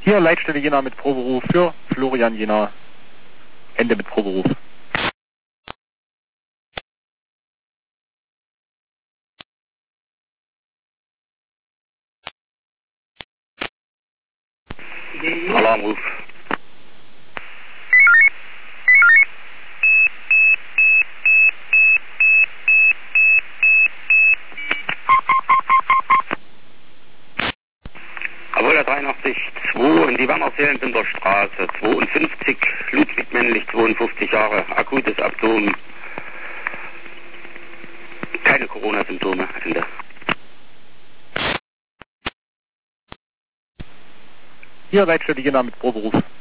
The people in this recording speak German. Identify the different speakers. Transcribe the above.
Speaker 1: Hier Leitstelle Jena mit Proberuf für Florian Jena. Ende mit Proberuf. Alarmruf.
Speaker 2: Jawohl, 83, 2 in die Wannerseelenbinder Straße, 52, Ludwig männlich, 52 Jahre, akutes Abdomen, keine Corona-Symptome, Ende.
Speaker 1: Hier Leitstelle Jena mit Proberuf.